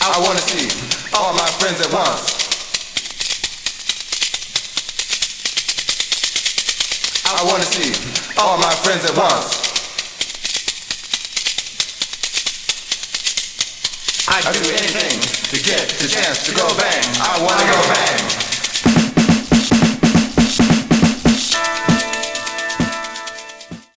I wanna see all my friends at once. I wanna see all my friends at once. I'd do anything to get the chance to go bang. I wanna go bang.